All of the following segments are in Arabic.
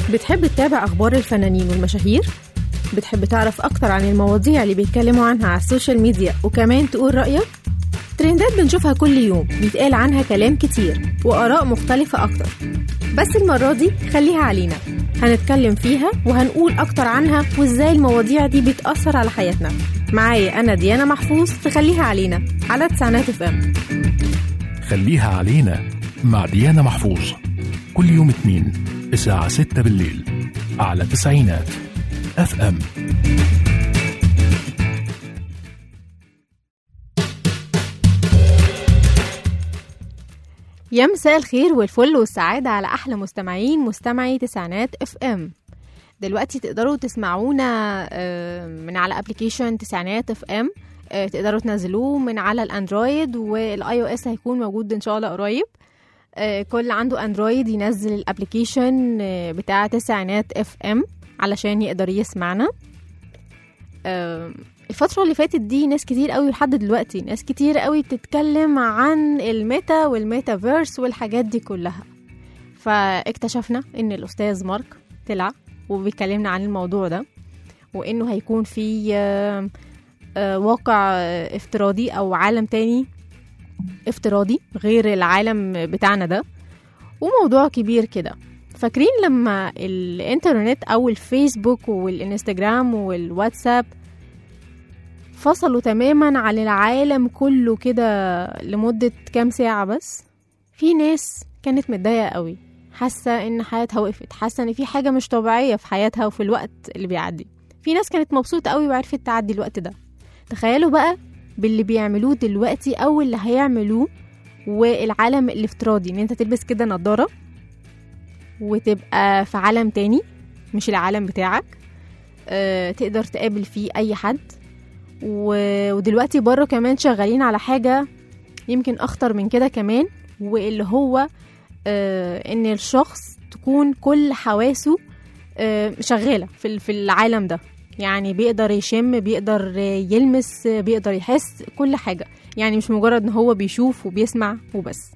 بتحب تتابع أخبار الفنانين والمشاهير؟ بتحب تعرف أكتر عن المواضيع اللي بيتكلموا عنها على السوشيال ميديا وكمان تقول رأيك؟ ترندات بنشوفها كل يوم بيتقال عنها كلام كتير وآراء مختلفة أكتر، بس المرة دي خليها علينا، هنتكلم فيها وهنقول أكتر عنها وإزاي المواضيع دي بتأثر على حياتنا. معايا أنا ديانا محفوظ في خليها علينا على تسعينات FM. خليها علينا مع ديانا محفوظ كل يوم اثنين الساعة 6 بالليل على تسعينات FM. يا مساء الخير والفل والسعادة على أحلى مستمعي تسعينات FM. دلوقتي تقدروا تسمعونا من على ابليكيشن تسعينات FM، تقدروا تنزلوه من على الاندرويد، والاي او اس هيكون موجود ان شاء الله قريب. كل عنده اندرويد ينزل الابليكيشن بتاع تسعينات FM علشان يقدر يسمعنا. الفترة اللي فاتت دي ناس كتير قوي لحد دلوقتي ناس كتير قوي بتتكلم عن الميتا والميتافيرس والحاجات دي كلها، فاكتشفنا ان الاستاذ مارك طلع وبيكلمنا عن الموضوع ده، وانه هيكون في واقع افتراضي او عالم تاني افتراضي غير العالم بتاعنا ده، وموضوع كبير كده. فاكرين لما الانترنت او الفيسبوك والانستجرام والواتساب فصلوا تماما عن العالم كله كده لمدة كام ساعة بس؟ في ناس كانت متضايقة قوي، حاسة ان حياتها وقفت، حاسة ان في حاجة مش طبيعية في حياتها وفي الوقت اللي بيعدي. في ناس كانت مبسوطة قوي وعرفت تعدي الوقت ده. تخيلوا بقى باللي بيعملوه دلوقتي او اللي هيعملوه، والعالم الافتراضي ان انت تلبس كده نظارة وتبقى في عالم تاني مش العالم بتاعك، تقدر تقابل فيه اي حد. ودلوقتي بره كمان شغالين على حاجة يمكن اخطر من كده كمان، واللي هو ان الشخص تكون كل حواسه شغالة في العالم ده، يعني بيقدر يشم، بيقدر يلمس، بيقدر يحس كل حاجة، يعني مش مجرد ان هو بيشوف وبيسمع وبس.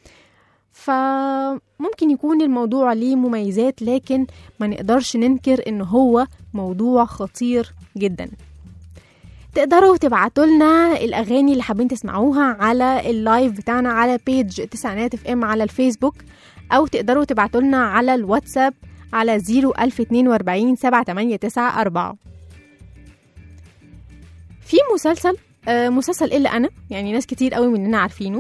فممكن يكون الموضوع ليه مميزات، لكن ما نقدرش ننكر ان هو موضوع خطير جدا. تقدروا تبعتوا لنا الأغاني اللي حابين تسمعوها على اللايف بتاعنا على بيج تسعينات FM على الفيسبوك، أو تقدروا تبعتوا لنا على الواتساب على 01042 7894. في مسلسل إلا أنا، يعني ناس كتير قوي مننا عارفينه،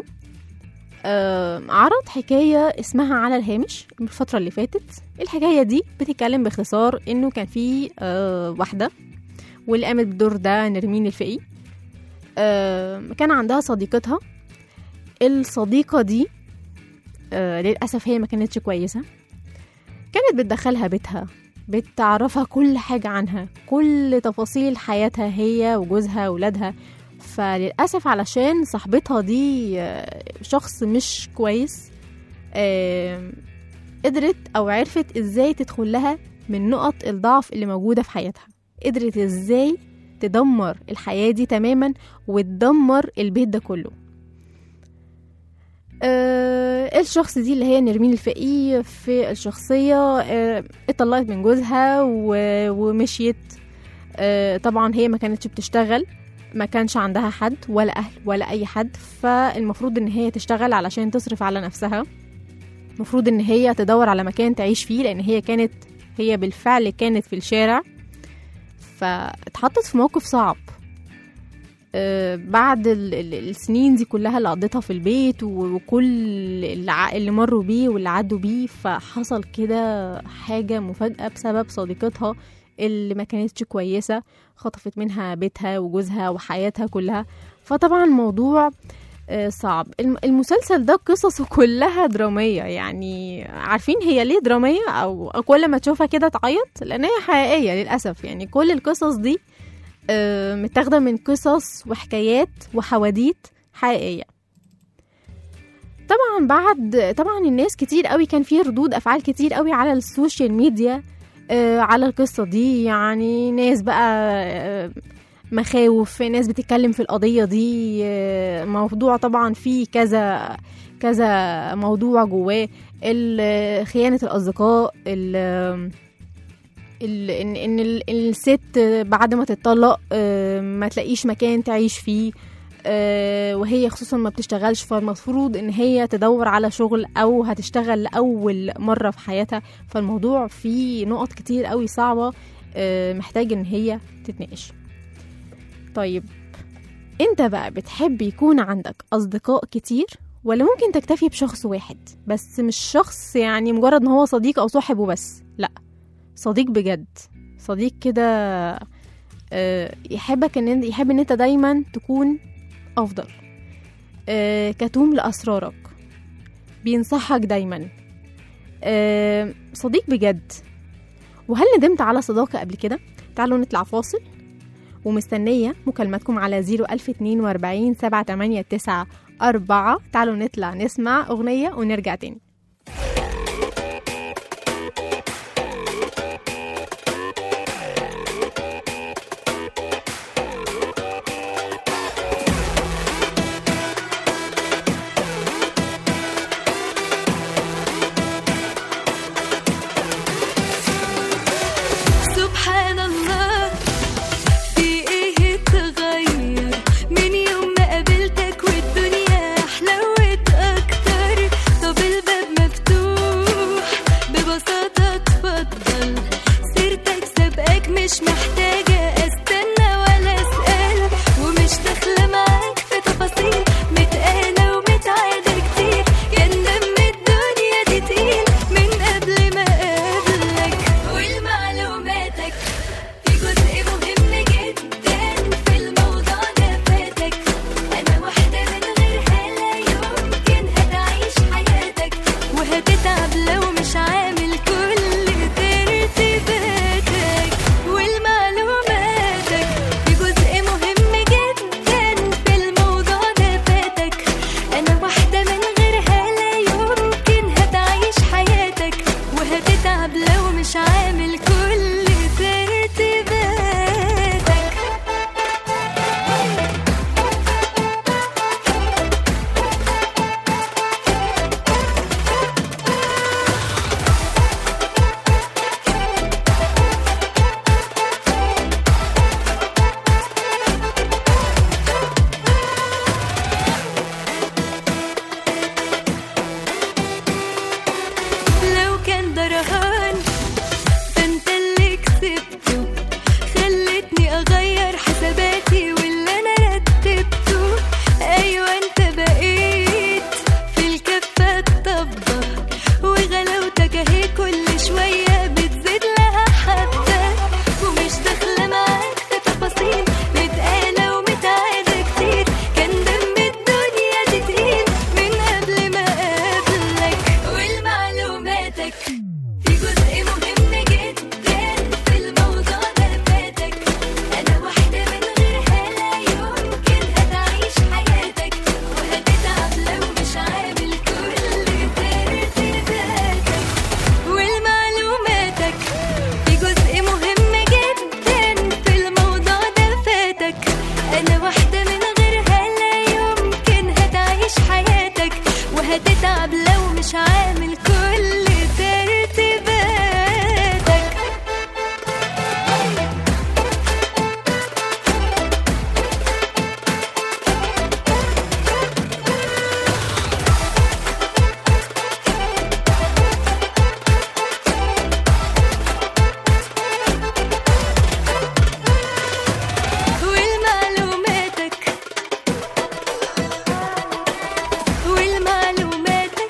عرض حكاية اسمها على الهامش من الفترة اللي فاتت. الحكاية دي بتتكلم باختصار إنه كان في واحدة، واللي قامت بالدور ده نرمين الفقي. كان عندها صديقتها. الصديقة دي للأسف هي ما كانتش كويسة، كانت بتدخلها بيتها، بتعرفها كل حاجة عنها، كل تفاصيل حياتها هي وجوزها وولادها. فللأسف علشان صاحبتها دي شخص مش كويس، قدرت أو عرفت إزاي تدخل لها من نقط الضعف اللي موجودة في حياتها، قدرت إزاي تدمر الحياة دي تماما وتدمر البيت ده كله. الشخص دي اللي هي نرمين الفقي في الشخصية اتطلقت من جوزها ومشيت. طبعا هي ما كانتش بتشتغل، ما كانش عندها حد ولا أهل ولا أي حد، فالمفروض إن هي تشتغل علشان تصرف على نفسها، المفروض إن هي تدور على مكان تعيش فيه، لأن هي بالفعل كانت في الشارع. فاتحطت في موقف صعب بعد السنين دي كلها اللي قضيتها في البيت وكل اللي مروا بيه واللي عدوا بيه. فحصل كده حاجة مفاجأة بسبب صديقتها اللي ما كانتش كويسة، خطفت منها بيتها وجوزها وحياتها كلها. فطبعا موضوع صعب. المسلسل ده قصصه كلها درامية، يعني عارفين هي ليه درامية أو كل ما تشوفها كده تعيط؟ لأن هي حقيقية للأسف. يعني كل القصص دي متاخدة من قصص وحكايات وحواديت حقيقية. طبعا الناس كتير قوي كان فيه ردود أفعال كتير قوي على السوشيال ميديا على القصة دي، يعني ناس بقى مخاوف، ناس بتتكلم في القضية دي. موضوع طبعا فيه كذا موضوع جواه. خيانة الأصدقاء، إن الست بعد ما تتطلق ما تلاقيش مكان تعيش فيه، وهي خصوصا ما بتشتغلش، فالمفروض ان هي تدور على شغل او هتشتغل لأول مرة في حياتها. فالموضوع فيه نقط كتير قوي صعبة محتاج ان هي تتناقش. طيب انت بقى بتحب يكون عندك اصدقاء كتير، ولا ممكن تكتفي بشخص واحد بس؟ مش شخص يعني مجرد ان هو صديق او صاحب وبس، لا، صديق بجد، صديق كده يحب ان انت دايما تكون افضل، كتوم لاسرارك، بينصحك دايما، صديق بجد. وهل ندمت على صداقة قبل كده؟ تعالوا نطلع فاصل، ومستنية مكالمتكم على 01042 7894. تعالوا نطلع نسمع أغنية ونرجع تاني. مش محتاجة استنى ولا اسأل، ومش داخلة معاك في تفاصيل متقالة ومتعادة كتير. كان دم الدنيا دي تقيل من قبل ما اقابلك، والمعلوماتك في جزء مهم جدا في الموضوع ده فاتك. انا واحدة من غيرها لا يمكن هتعيش حياتك، وهتتعب لو مش عامل كل لو مش عامل كل ترتيباتك. لو كان درهان فانت اللي كسبته، خلتني اغير حساباتي واللي انا رتبته. ايوه انت بقيت في الكفة الطبة، وغلاوتك اهي كل شوية بتزيد لها حبة، ومش داخلة معاك في تفاصيل متقالة ومتعادة كتير. كان دم الدنيا دي تقيل من قبل ما اقابلك، والمعلوماتك في جزء مهم جدا في الموضوع ده فاتك. انا واحدة من غيرها لا يمكن هتعيش حياتك، وهتتعب لو مش عامل كل ترتيباتك. والمعلوماتك في جزء مهم جدا في الموضوع ده فاتك. انا واحدة من غيرها لا يمكن هتعيش حياتك، وهتتعب لو مش عامل كل ترتيباتك. والمعلوماتك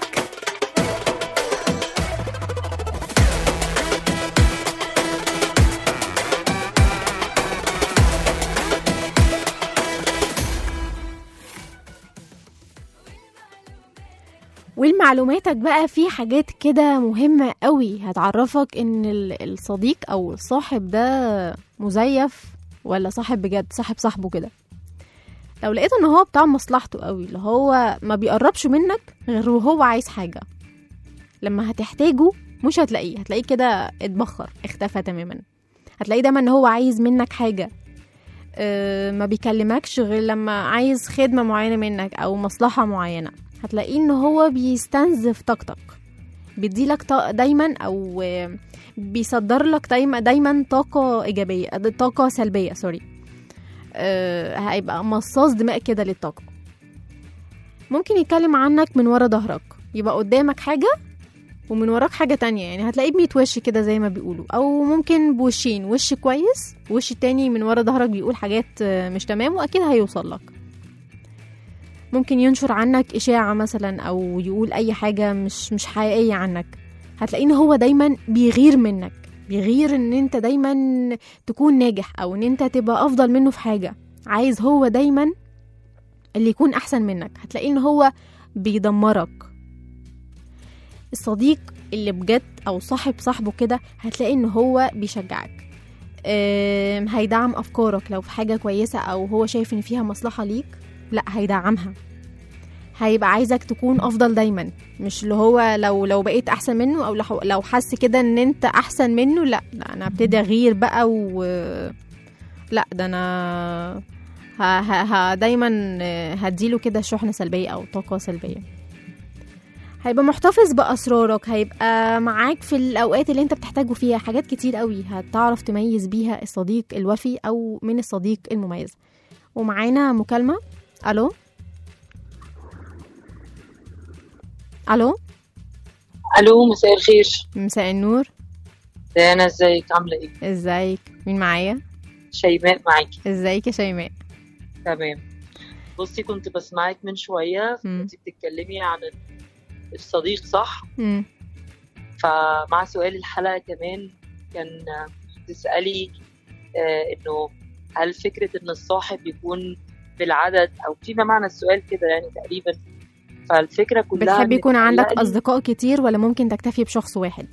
والمعلوماتك بقى في حاجات كده مهمة قوي هتعرفك ان الصديق او الصاحب ده مزيف ولا صاحب بجد، صاحبه كده. لو لقيت ان هو بتاع مصلحته قوي، اللي هو ما بيقربش منك غير وهو عايز حاجة، لما هتحتاجه مش هتلاقيه كده اتبخر، اختفى تماما. هتلاقيه دايما ان هو عايز منك حاجة، ما بيكلمكش غير لما عايز خدمة معينة منك او مصلحة معينة. هتلاقيه ان هو بيستنزف طاقتك، بيديلك دايما او بيصدر لك دايما طاقه ايجابيه، طاقه سلبيه سوري. هيبقى مصاص دماء كده للطاقه. ممكن يتكلم عنك من ورا ظهرك، يبقى قدامك حاجه ومن وراك حاجة تانية، يعني هتلاقيه بمية وش كده زي ما بيقولوا، أو ممكن بوشين، وش كويس وش التاني من ورا ظهرك بيقول حاجات مش تمام وأكيد هيوصل لك. ممكن ينشر عنك إشاعة مثلا أو يقول أي حاجة مش حقيقية عنك. هتلاقيه إن هو دايما بيغير منك، بيغير إن أنت دايما تكون ناجح أو إن أنت تبقى أفضل منه في حاجة، عايز هو دايما اللي يكون أحسن منك. هتلاقيه إن هو بيدمرك. الصديق اللي بجد او صاحبه كده هتلاقي ان هو بيشجعك، هيدعم افكارك لو في حاجه كويسه او هو شايف ان فيها مصلحه ليك، لا هيدعمها. هيبقى عايزك تكون افضل دايما، مش اللي هو لو بقيت احسن منه او لو حس كده ان انت احسن منه، لا انا ابتدي اغير بقى لا ده انا دايما هديله كده شحنه سلبيه او طاقه سلبيه. هيبقى محتفظ بأسرارك، هيبقى معاك في الأوقات اللي انت بتحتاجه فيها. حاجات كتير قوي هتعرف تميز بيها الصديق الوفي أو من الصديق المميز. ومعانا مكالمة. ألو ألو الو، مساء الخير. مساء النور. دانا، ازيك؟ عامله ايه؟ ازيك؟ مين معايا؟ شيماء معاكي. ازيك يا شيماء؟ تمام. بصي، كنت بسمعك من شويه كنت بتتكلمي عن الصديق، صح؟ فمع سؤال الحلقه كمان كان تسالي انه هل فكره ان الصاحب يكون بالعدد او فيما معنى السؤال كده يعني تقريبا. فالفكره كلها بتحب يكون عندك اصدقاء كتير ولا ممكن تكتفي بشخص واحد؟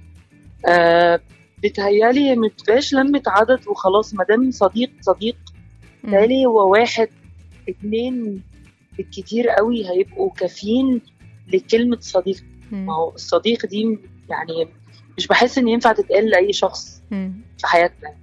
بتهيالي متبقاش لمة عدد وخلاص، مادام صديق تالي هو واحد اتنين بالكتير قوي هيبقوا كافيين لكلمة صديق. ما هو الصديق دي يعني مش بحس ان ينفع تتقال لأي شخص في حياتنا.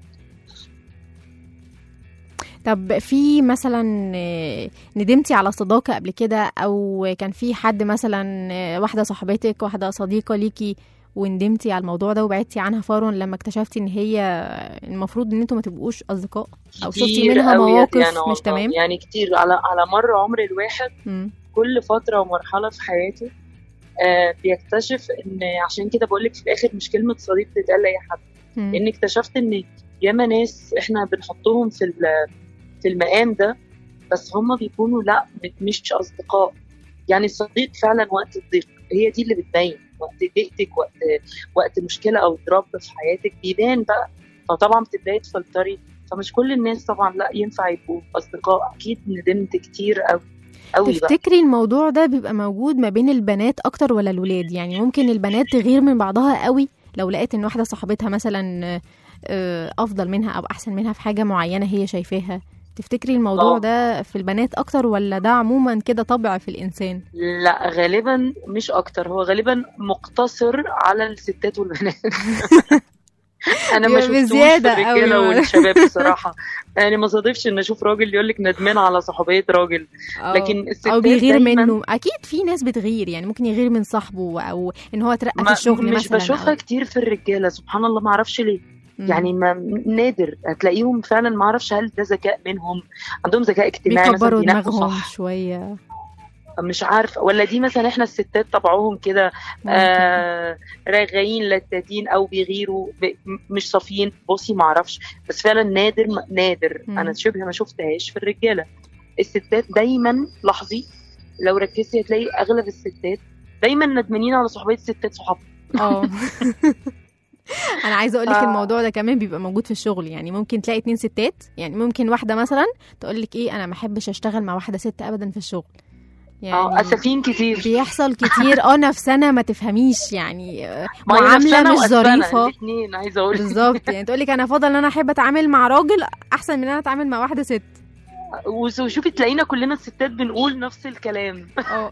طب في مثلا ندمتي على صداقة قبل كده، او كان في حد مثلا واحدة صاحبتك، واحدة صديقة ليكي، وندمتي على الموضوع ده وبعدتي عنها فورا لما اكتشفتي ان هي المفروض ان انتوا ما تبقوش اصدقاء، او شفتي منها مواقف يعني مش تمام؟ يعني كتير على مر عمر الواحد. كل فترة ومرحلة في حياته بيكتشف ان، عشان كده بقولك في الاخر مش كلمة صديق تتقال لاي حد، لان اكتشفت ان ياما ناس احنا بنحطهم في المقام ده، بس هم بيكونوا لا مش اصدقاء. يعني الصديق فعلا وقت الضيق هي دي اللي بتبين، وقت ضيقتك، وقت مشكله او ضرب في حياتك بيبان بقى. فطبعا بتبداي تفلتري، فمش كل الناس طبعا لا ينفع يبقوا اصدقاء. اكيد ندمت كتير قوي. تفتكري الموضوع ده بيبقى موجود ما بين البنات اكتر ولا الولاد؟ يعني ممكن البنات تغير من بعضها قوي لو لقيت ان واحده صاحبتها مثلا افضل منها او احسن منها في حاجه معينه هي شايفاها. تفتكري الموضوع ده في البنات اكتر ولا ده عموما كده طبع في الانسان؟ لا غالبا مش اكتر، هو غالبا مقتصر على الستات والبنات. انا ما شفتوش في الرجاله والشباب بصراحه. يعني ما صادفش ان اشوف راجل يقول لك ندمان على صحوبيه راجل، لكن الستات او بيغير منه. اكيد في ناس بتغير، يعني ممكن يغير من صاحبه او ان هو اترقى في الشغل مثلا. مش بشوفها كتير في الرجاله، سبحان الله، ما اعرفش ليه. يعني نادر هتلاقيهم فعلا. ما اعرفش هل ده ذكاء منهم، عندهم ذكاء اجتماعي مثلا، بيكبروا دماغهم شويه، مش عارفه، ولا دي مثلا احنا الستات طبعهم كده رغايين لتاتين او بيغيروا مش صافيين. بصي ما اعرفش، بس فعلا نادر. انا شبه ما شفتهاش في الرجاله. الستات دايما لاحظي لو ركزتي هتلاقي اغلب الستات دايما ندمانين على صحوبيه الستات صحابهم. انا عايزه اقول لك الموضوع ده كمان بيبقى موجود في الشغل. يعني ممكن تلاقي 2 ستات، يعني ممكن واحده مثلا تقول لك ايه، انا ما احبش اشتغل مع واحده ست ابدا في الشغل. يعني اسفين كتير بيحصل كتير. نفسنا ما تفهميش، يعني معامله مش ظريفه. الاثنين عايزه اقول بالظبط. يعني تقول لك انا افضل ان انا احب اتعامل مع راجل احسن من ان انا اتعامل مع واحده ست. وشوفي تلاقينا كلنا الستات بنقول نفس الكلام.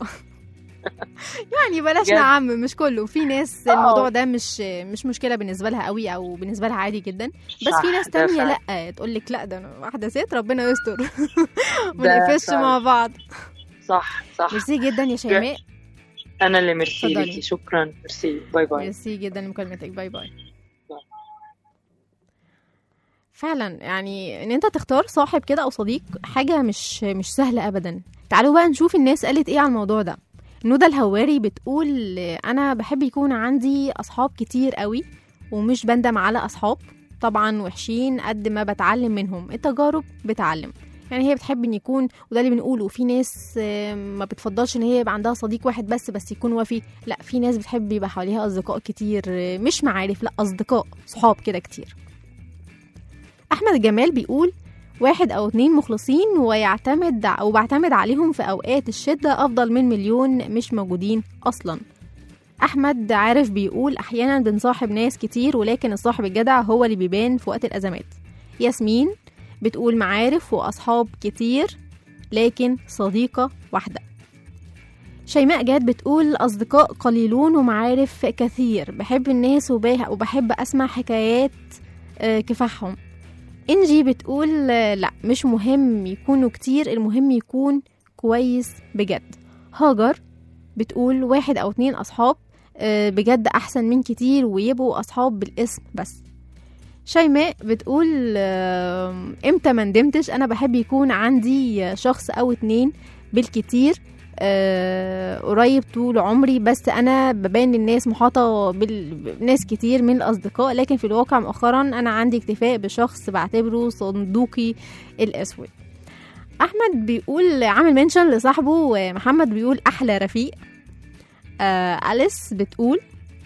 يعني بلاش نعم، مش كله. في ناس الموضوع ده مش مشكله بالنسبه لها قوي، او بالنسبه لها عادي جدا. بس في ناس تانية لا، تقول لك لا ده انا واحده ست ربنا يستر. ما نقفش مع بعض. صح. ميرسي جدا يا شيماء. انا اللي ميرسي اتفضلي. ليكي، شكرا، ميرسي، باي باي. ميرسي جدا لمكالمتك، باي باي. فعلا يعني ان انت تختار صاحب كده او صديق حاجه مش سهله ابدا. تعالوا بقى نشوف الناس قالت ايه على الموضوع ده. ندى الهواري بتقول انا بحب يكون عندي اصحاب كتير قوي ومش بندم على اصحاب طبعا وحشين قد ما بتعلم منهم، التجارب بتعلم. يعني هي بتحب ان يكون، وده اللي بنقوله، في ناس ما بتفضلش ان هي يبقى عندها صديق واحد بس يكون وفي، لا في ناس بتحب يبقى حواليها اصدقاء كتير، مش معارف، لا اصدقاء صحاب كده كتير. احمد جمال بيقول 1 أو 2 مخلصين وبعتمد عليهم في اوقات الشدة افضل من مليون مش موجودين اصلا. احمد عارف بيقول احيانا بنصاحب ناس كتير ولكن الصاحب الجدع هو اللي بيبان في وقت الازمات. ياسمين بتقول معارف واصحاب كتير لكن صديقة واحدة. شيماء جاد بتقول اصدقاء قليلون ومعارف كثير، بحب الناس وبحب اسمع حكايات كفاحهم. انجي بتقول لا مش مهم يكونوا كتير، المهم يكون كويس بجد. هاجر بتقول 1 أو 2 أصحاب بجد أحسن من كتير ويبقوا أصحاب بالاسم بس. شيماء بتقول امتى ما ندمتش، أنا بحب يكون عندي شخص أو 2 بالكتير قريب طول عمري، بس أنا ببان للناس محاطة بناس كتير من الأصدقاء، لكن في الواقع مؤخرا أنا عندي اكتفاء بشخص بعتبره صندوقي الأسود. أحمد بيقول عامل منشن لصاحبه. محمد بيقول أحلى رفيق. أليس بتقول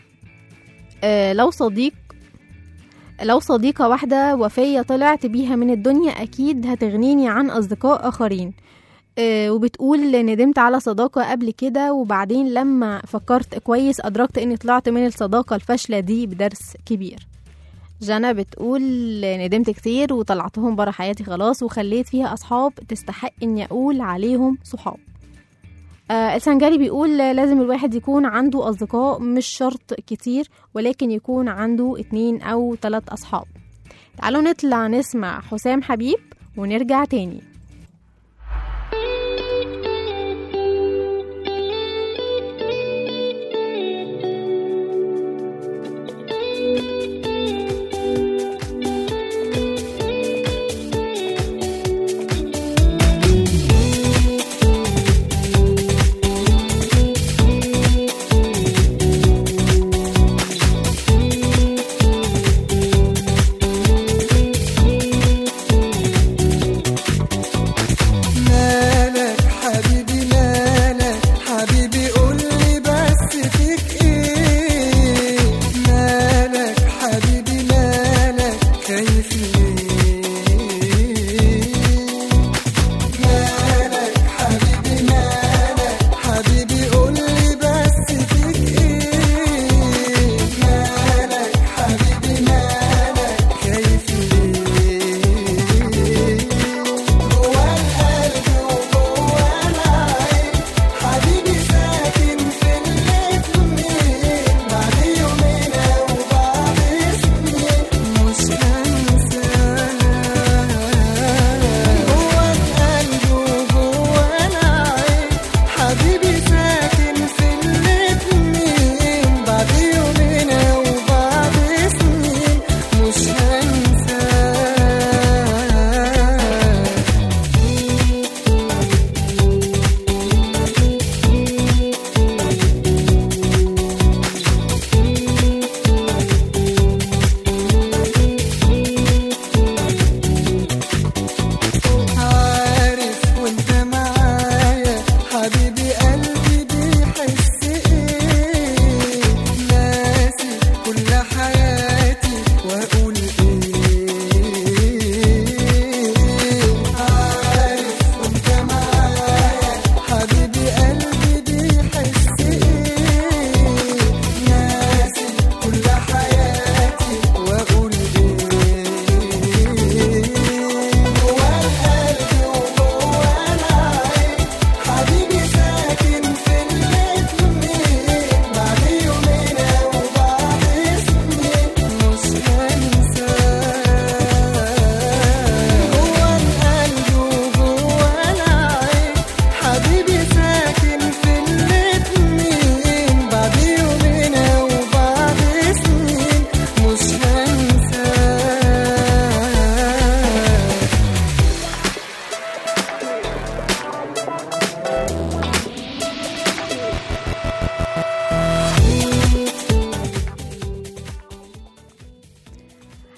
لو صديقة واحدة وفية طلعت بيها من الدنيا أكيد هتغنيني عن أصدقاء آخرين. وبتقول ندمت على صداقة قبل كده وبعدين لما فكرت كويس أدركت إني طلعت من الصداقة الفاشلة دي بدرس كبير. جانا بتقول ندمت كتير وطلعتهم برا حياتي خلاص وخليت فيها أصحاب تستحق إني أقول عليهم صحاب. السنجاري بيقول لازم الواحد يكون عنده أصدقاء، مش شرط كتير ولكن يكون عنده 2 أو 3 أصحاب. تعالوا نطلع نسمع حسام حبيب ونرجع تاني.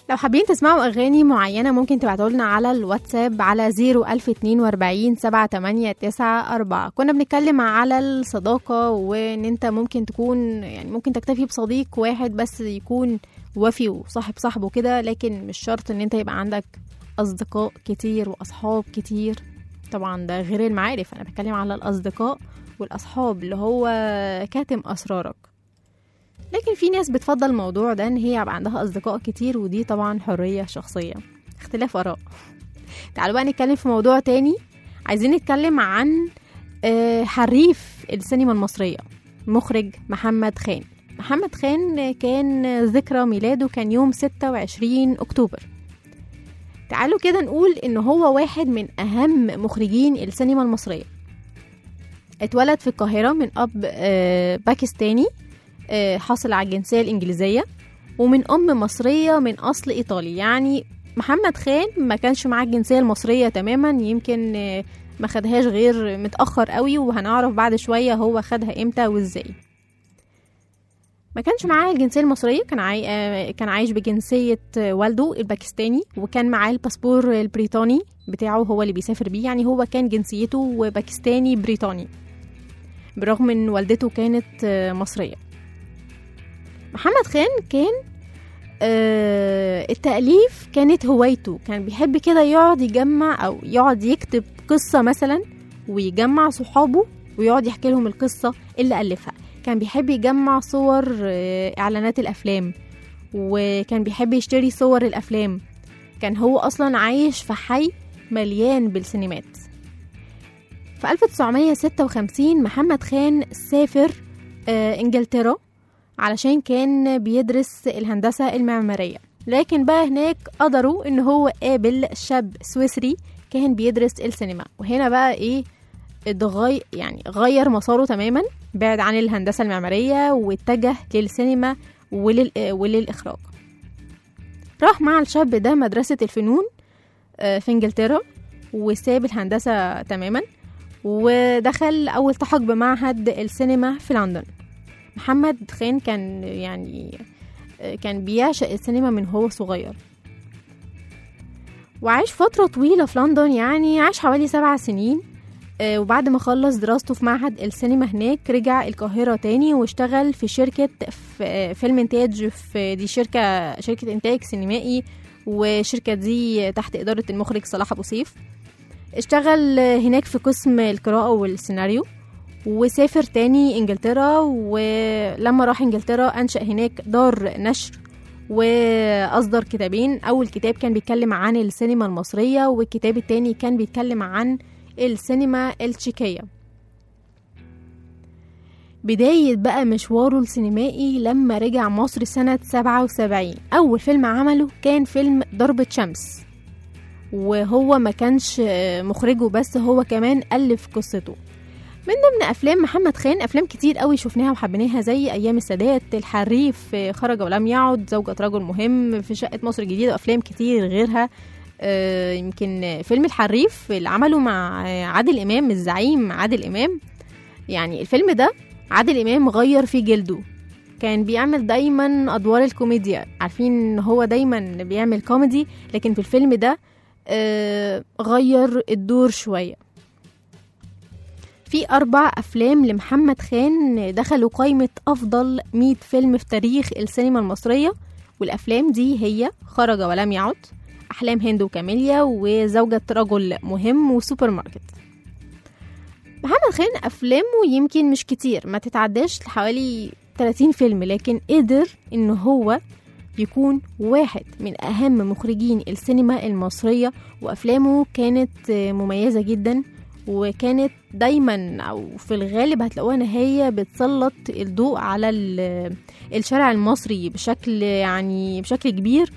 لو حابين تسمعوا أغاني معينة ممكن تبعتوا لنا على الواتساب على 01042 7894. كنا بنتكلم على الصداقة وإن أنت ممكن تكون يعني ممكن تكتفي بصديق واحد بس يكون وفي وصاحب صاحبه كده، لكن مش شرط إن أنت يبقى عندك أصدقاء كتير وأصحاب كتير. طبعا ده غير المعارف، أنا بتكلم على الأصدقاء والأصحاب اللي هو كاتم أسرارك. لكن في ناس بتفضل الموضوع ده ان هي يبقى عندها اصدقاء كتير، ودي طبعا حرية شخصية، اختلاف اراء. تعالوا بقى نتكلم في موضوع تاني. عايزين نتكلم عن حريف السينما المصرية، مخرج محمد خان. محمد خان كان ذكرى ميلاده كان يوم 26 أكتوبر. تعالوا كده نقول ان هو واحد من اهم مخرجين السينما المصرية. اتولد في القاهرة من اب باكستاني حاصل على الجنسية الإنجليزية، ومن أم مصرية من أصل إيطالي. يعني محمد خان ما كانش معاه الجنسية المصرية تماما، يمكن ما خدهاش غير متأخر قوي، وهنعرف بعد شوية هو خدها إمتى وإزاي. ما كانش معاه الجنسية المصرية، كان عايش بجنسية والده الباكستاني، وكان معاه الباسبور البريطاني بتاعه هو اللي بيسافر بيه. يعني هو كان جنسيته باكستاني بريطاني برغم ان والدته كانت مصرية. محمد خان كان التأليف كانت هوايته، كان بيحب كده يقعد يجمع أو يقعد يكتب قصة مثلا ويجمع صحابه ويقعد يحكي لهم القصة اللي ألفها. كان بيحب يجمع صور إعلانات الأفلام، وكان بيحب يشتري صور الأفلام. كان هو أصلا عايش في حي مليان بالسينمات. في 1956 محمد خان سافر إنجلترا علشان كان بيدرس الهندسة المعمارية، لكن بقى هناك قدروا ان هو قابل شاب سويسري كان بيدرس السينما، وهنا بقى ايه يعني غير مساره تماما، بعد عن الهندسة المعمارية واتجه للسينما وللإخراج. راح مع الشاب ده مدرسة الفنون في انجلترا وساب الهندسة تماما، ودخل أو التحق بمعهد السينما في لندن. محمد خان كان بيعشق السينما من هو صغير، وعاش فترة طويلة في لندن، يعني عاش حوالي 7 سنين. وبعد ما خلص دراسته في معهد السينما هناك رجع القاهرة تاني واشتغل في شركة فيلم انتاج، في دي شركة انتاج سينمائي، والشركة دي تحت إدارة المخرج صلاح أبو سيف. اشتغل هناك في قسم القراءة والسيناريو، وسافر تاني انجلترا، ولما راح انجلترا انشأ هناك دار نشر واصدر كتابين. اول كتاب كان بيتكلم عن السينما المصرية، والكتاب التاني كان بيتكلم عن السينما التشيكية. بداية بقى مشواره السينمائي لما رجع مصر سنة 77. اول فيلم عمله كان فيلم ضربة شمس، وهو ما كانش مخرجه بس، هو كمان ألف قصته. من ضمن افلام محمد خان افلام كتير قوي شفناها وحبيناها، زي ايام السادات، الحريف، خرج ولم يعد، زوجة رجل مهم، في شقة مصر الجديدة، وافلام كتير غيرها. يمكن فيلم الحريف اللي عمله مع عادل امام، الزعيم عادل امام. يعني الفيلم ده عادل امام غير فيه جلده، كان بيعمل دايما ادوار الكوميديا، عارفين ان هو دايما بيعمل كوميدي، لكن في الفيلم ده غير الدور شوية. في 4 أفلام لمحمد خان دخلوا قائمة أفضل 100 فيلم في تاريخ السينما المصرية، والأفلام دي هي خرج ولم يعد، أحلام هند وكاميليا، وزوجة رجل مهم، وسوبر ماركت. محمد خان أفلامه يمكن مش كتير، ما تتعداش حوالي 30 فيلم، لكن قدر إنه هو يكون واحد من أهم مخرجين السينما المصرية، وأفلامه كانت مميزة جدا، وكانت دايما او في الغالب هتلاقوها ان هي بتسلط الضوء على الشارع المصري بشكل كبير،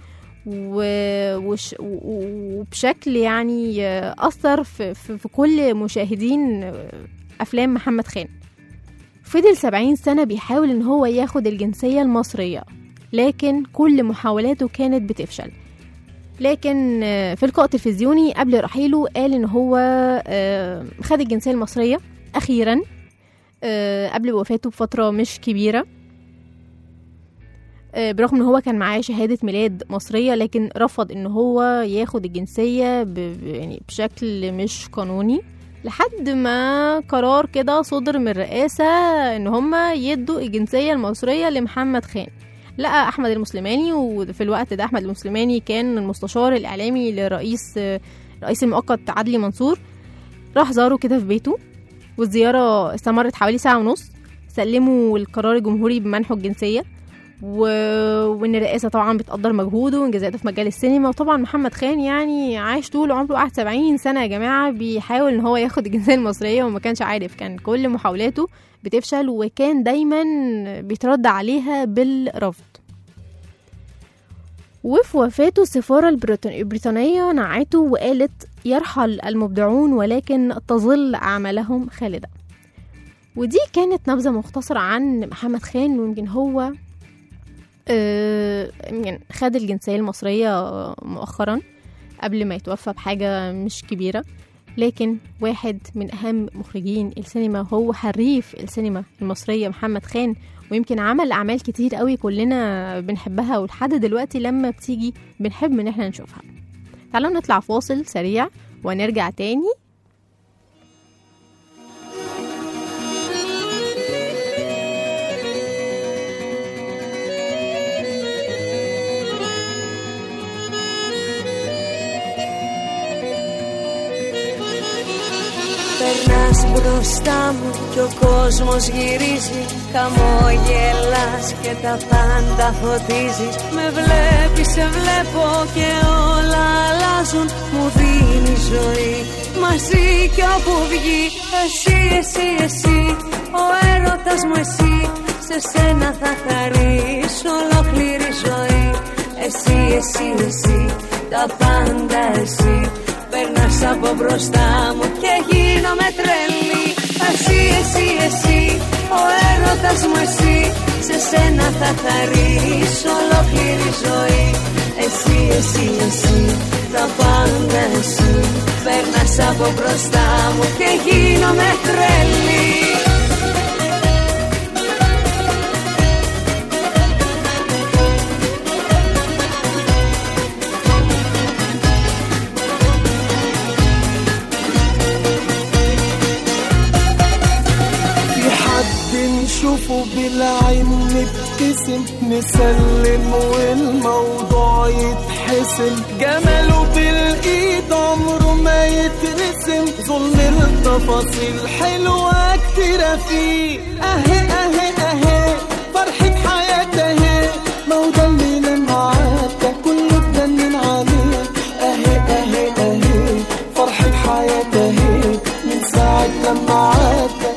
وبشكل يعني اثر في كل مشاهدين افلام محمد خان. فضل 70 سنة بيحاول ان هو ياخد الجنسية المصرية، لكن كل محاولاته كانت بتفشل. لكن في لقاء تلفزيوني قبل رحيله قال ان هو خد الجنسية المصرية اخيرا قبل وفاته بفترة مش كبيرة. برغم ان هو كان معاه شهادة ميلاد مصرية، لكن رفض ان هو ياخد الجنسية يعني بشكل مش قانوني، لحد ما قرار كده صدر من الرئاسة ان هم يدوا الجنسية المصرية لمحمد خان. لقى احمد المسلماني، وفي الوقت ده احمد المسلماني كان المستشار الاعلامي لرئيس المؤقت عدلي منصور، راح زاره كده في بيته، والزيارة استمرت حوالي ساعة ونص. سلموا القرار الجمهوري بمنحه الجنسية، وان الرئاسة طبعا بتقدر مجهوده وانجازاته في مجال السينما. وطبعا محمد خان يعني عاش طول عمره، قعد 70 سنة يا جماعة بيحاول ان هو ياخد الجنسية المصرية وما كانش عارف، كان كل محاولاته بتفشل وكان دايما بيترد عليها بالرفض. وفي وفاته السفارة البريطانية نعته وقالت يرحل المبدعون ولكن تظل أعمالهم خالدة. ودي كانت نبذة مختصرة عن محمد خان، ويمكن هو يعني خد الجنسية المصرية مؤخرا قبل ما يتوفى بحاجة مش كبيرة، لكن واحد من أهم مخرجين السينما، هو حريف السينما المصرية محمد خان، ويمكن عمل أعمال كتير قوي كلنا بنحبها ولحد دلوقتي لما بتيجي بنحب إن احنا نشوفها. تعالوا نطلع فاصل سريع ونرجع تاني. Περνάς μπροστά μου κι ο κόσμος γυρίζει, χαμόγελας και τα πάντα φωτίζεις. Με βλέπεις, σε βλέπω και όλα αλλάζουν, μου δίνει ζωή μαζί κι όπου βγει. Εσύ, εσύ, εσύ, ο έρωτας μου εσύ, σε σένα θα χαρείς ολόκληρη ζωή. Εσύ, εσύ, εσύ, τα πάντα εσύ. Περνάς από μπροστά μου και γίνομαι τρελή. Εσύ, εσύ, εσύ, ο έρωτας μου εσύ, σε σένα θα χαρείς ολόκληρη ζωή. Εσύ, εσύ, εσύ, τα πάντα εσύ. Περνάς από μπροστά μου και γίνομαι τρελή. نشوفه بالعين نبتسم نسلم والموضوع يتحسم جماله بالايد عمره ما يترسم ظلم التفاصيل حلوة كتيرة فيه اهي اهي اهي فرحة حياتي اهي موضوع الليلة معاك كله اتجنن عليه اهي اهي اهي فرحة حياتي اهي من ساعة لما عدى.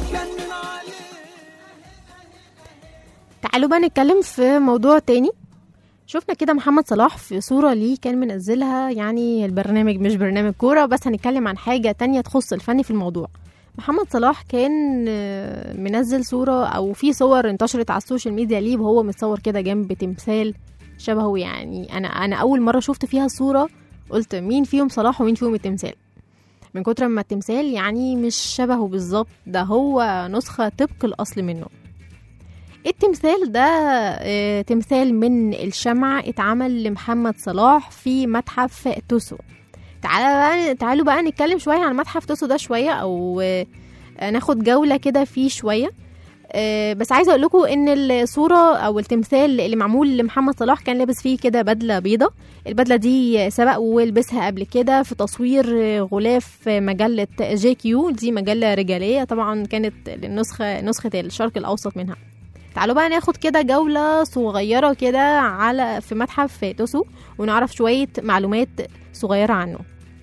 تعالوا بقى نتكلم في موضوع تاني. شفنا كده محمد صلاح في صورة ليه كان منزلها، يعني البرنامج مش برنامج كورة، بس هنتكلم عن حاجة تانية تخص الفن في الموضوع. محمد صلاح كان منزل صورة أو في صور انتشرت على السوشيال ميديا ليه وهو متصور كده جنب تمثال شبهه. يعني أنا أول مرة شفت فيها صورة قلت مين فيهم صلاح ومين فيهم التمثال، من كتر ما التمثال يعني مش شبهه بالظبط، ده هو نسخة طبق الأصل منه. التمثال ده تمثال من الشمع اتعمل لمحمد صلاح في متحف توسو. تعالوا بقى نتكلم شوية عن متحف توسو ده شوية، أو ناخد جولة كده فيه شوية. بس عايزة أقول لكم إن الصورة أو التمثال اللي معمول لمحمد صلاح كان لابس فيه كده بدلة بيضة. البدلة دي سبق ولبسها قبل كده في تصوير غلاف مجلة JQ، دي مجلة رجالية طبعا، كانت نسخة الشرق الأوسط منها. تعالوا بقى ناخد كده جولة صغيرة كده في متحف توسو ونعرف شوية معلومات صغيرة عنه.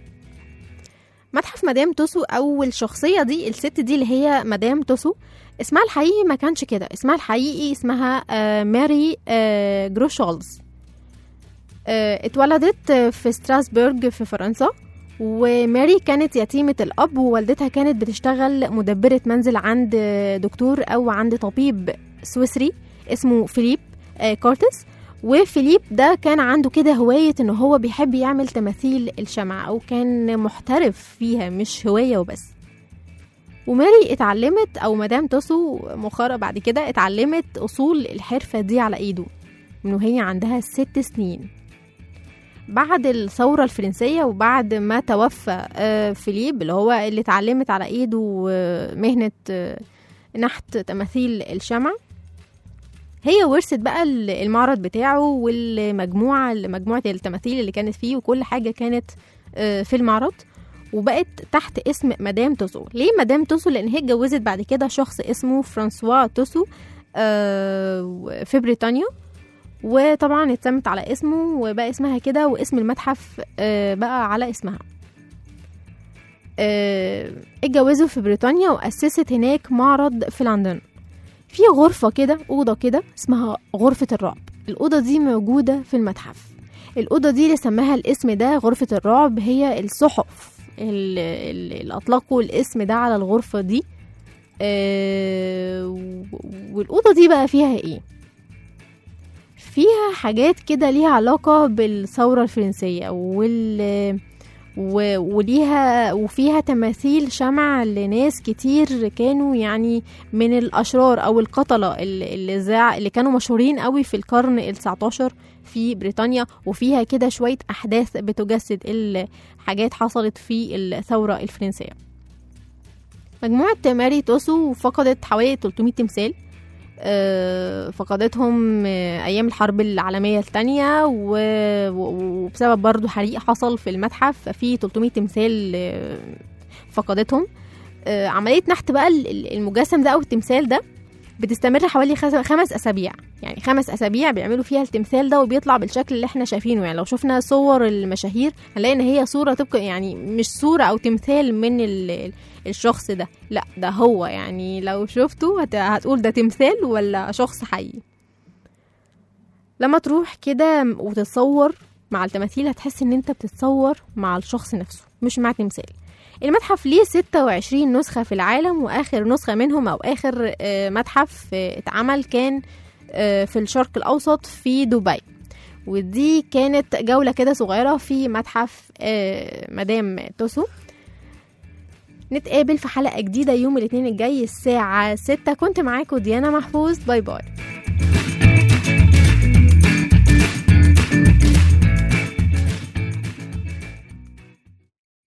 متحف مدام توسو، أو الشخصية دي الست دي اللي هي مدام توسو، اسمها الحقيقي ما كانش كده، اسمها الحقيقي اسمها ماري جروشولز. اتولدت في ستراسبورغ في فرنسا، وماري كانت يتيمة الأب، ووالدتها كانت بتشتغل مدبرة منزل عند دكتور أو عند طبيب سويسري اسمه فيليب كورتس. وفيليب ده كان عنده كده هواية إنه هو بيحب يعمل تماثيل الشمع، أو كان محترف فيها مش هواية وبس. وماري اتعلمت، أو مدام توسو مؤخرا بعد كده اتعلمت أصول الحرفة دي على إيده. من وهي عندها 6 سنين. بعد الثورة الفرنسية وبعد ما توفى فيليب اللي هو اللي اتعلمت على ايده مهنة نحت تماثيل الشمع، هي ورثت بقى المعرض بتاعه والمجموعة التماثيل اللي كانت فيه وكل حاجة كانت في المعرض، وبقت تحت اسم مدام توسو. ليه مدام توسو؟ لأن هي اتجوزت بعد كده شخص اسمه فرانسوا توسو في بريطانيا، وطبعا اتسمت على اسمه وبقى اسمها كده، واسم المتحف بقى على اسمها. اتجوزوا في بريطانيا وأسست هناك معرض في لندن. في غرفة كده، أوضة كده اسمها غرفة الرعب. الأوضة دي موجودة في المتحف. الأوضة دي اللي سماها الاسم ده غرفة الرعب هي الصحف اللي أطلقوا الاسم ده على الغرفة دي. والأوضة دي بقى فيها ايه؟ فيها حاجات كده ليها علاقة بالثورة الفرنسية وفيها تماثيل شمع لناس كتير كانوا يعني من الأشرار أو القتلة اللي كانوا مشهورين قوي في القرن ال19 في بريطانيا، وفيها كده شوية أحداث بتجسد الحاجات حصلت في الثورة الفرنسية. مجموعة ماري توسو فقدت حوالي 300 تمثال، فقدتهم أيام الحرب العالمية الثانية وبسبب برضو حريق حصل في المتحف، ففي 300 تمثال فقدتهم. عملية نحت بقى المجسم ده أو التمثال ده بتستمر حوالي 5 أسابيع، يعني 5 أسابيع بيعملوا فيها التمثال ده وبيطلع بالشكل اللي احنا شايفينه. يعني لو شفنا صور المشاهير هنلاقي ان هي صورة تبقى يعني مش صورة أو تمثال من الشخص ده، لا ده هو يعني لو شفته هتقول ده تمثال ولا شخص حي. لما تروح كده وتتصور مع التماثيل هتحس ان انت بتتصور مع الشخص نفسه مش مع تمثال. المتحف ليه 26 نسخة في العالم، وآخر نسخة منهم أو آخر متحف اتعمل كان في الشرق الأوسط في دبي. ودي كانت جولة كده صغيرة في متحف مدام توسو. نتقابل في حلقة جديدة يوم الاثنين الجاي الساعة 6. كنت معاكم ديانا محفوظ. باي باي.